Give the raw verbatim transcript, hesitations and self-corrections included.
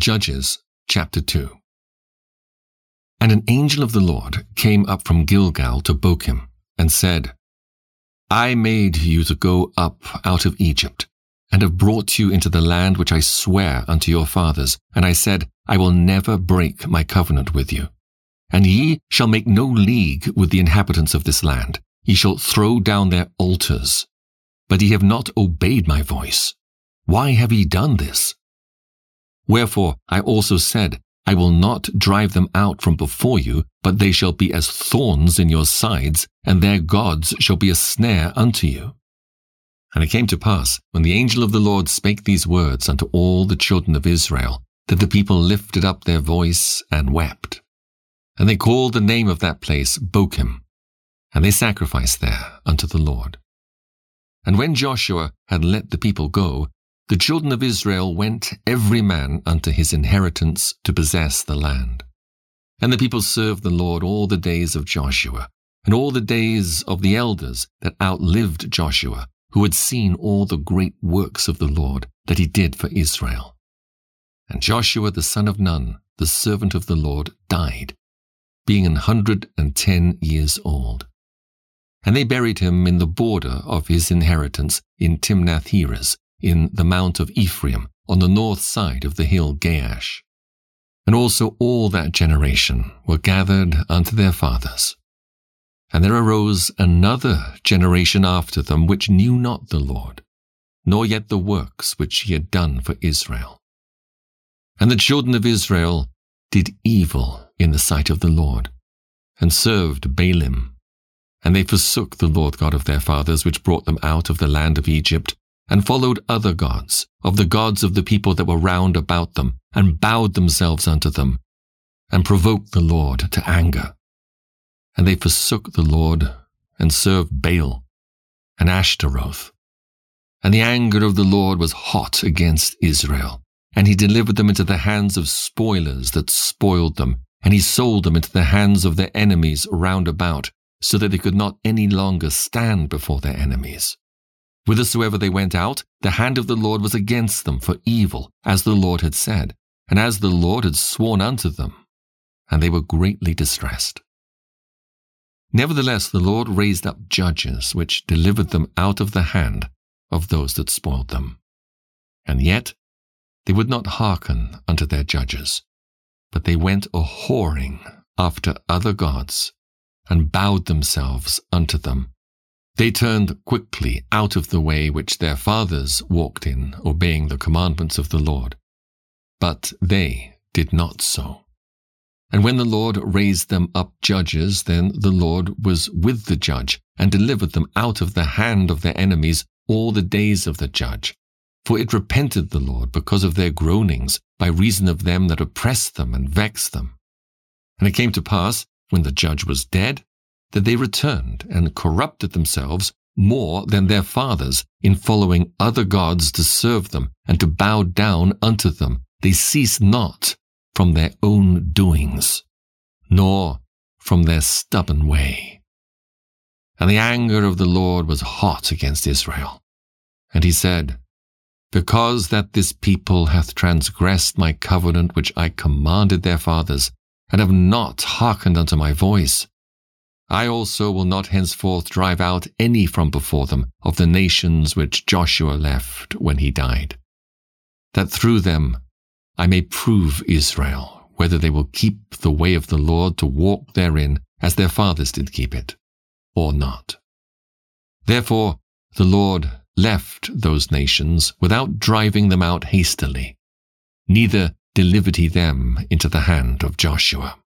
Judges chapter two. And an angel of the Lord came up from Gilgal to Bochim, and said, I made you to go up out of Egypt, and have brought you into the land which I swear unto your fathers. And I said, I will never break my covenant with you. And ye shall make no league with the inhabitants of this land. Ye shall throw down their altars. But ye have not obeyed my voice. Why have ye done this? Wherefore I also said, I will not drive them out from before you, but they shall be as thorns in your sides, and their gods shall be a snare unto you. And it came to pass, when the angel of the Lord spake these words unto all the children of Israel, that the people lifted up their voice and wept. And they called the name of that place Bochim, and they sacrificed there unto the Lord. And when Joshua had let the people go, the children of Israel went every man unto his inheritance to possess the land. And the people served the Lord all the days of Joshua, and all the days of the elders that outlived Joshua, who had seen all the great works of the Lord that he did for Israel. And Joshua the son of Nun, the servant of the Lord, died, being an hundred and ten years old. And they buried him in the border of his inheritance in Timnath-Heres, in the mount of Ephraim, on the north side of the hill Gaash. And also all that generation were gathered unto their fathers. And there arose another generation after them which knew not the Lord, nor yet the works which he had done for Israel. And the children of Israel did evil in the sight of the Lord, and served Baalim. And they forsook the Lord God of their fathers, which brought them out of the land of Egypt, and followed other gods, of the gods of the people that were round about them, and bowed themselves unto them, and provoked the Lord to anger. And they forsook the Lord, and served Baal, and Ashtaroth. And the anger of the Lord was hot against Israel, and he delivered them into the hands of spoilers that spoiled them, and he sold them into the hands of their enemies round about, so that they could not any longer stand before their enemies. Whithersoever they went out, the hand of the Lord was against them for evil, as the Lord had said, and as the Lord had sworn unto them, and they were greatly distressed. Nevertheless the Lord raised up judges, which delivered them out of the hand of those that spoiled them. And yet they would not hearken unto their judges, but they went a-whoring after other gods, and bowed themselves unto them. They turned quickly out of the way which their fathers walked in, obeying the commandments of the Lord. But they did not so. And when the Lord raised them up judges, then the Lord was with the judge, and delivered them out of the hand of their enemies all the days of the judge. For it repented the Lord because of their groanings, by reason of them that oppressed them and vexed them. And it came to pass, when the judge was dead, that they returned and corrupted themselves more than their fathers in following other gods to serve them and to bow down unto them. They ceased not from their own doings, nor from their stubborn way. And the anger of the Lord was hot against Israel. And he said, Because that this people hath transgressed my covenant which I commanded their fathers, and have not hearkened unto my voice, I also will not henceforth drive out any from before them of the nations which Joshua left when he died, that through them I may prove Israel, whether they will keep the way of the Lord to walk therein as their fathers did keep it, or not. Therefore the Lord left those nations without driving them out hastily, neither delivered he them into the hand of Joshua.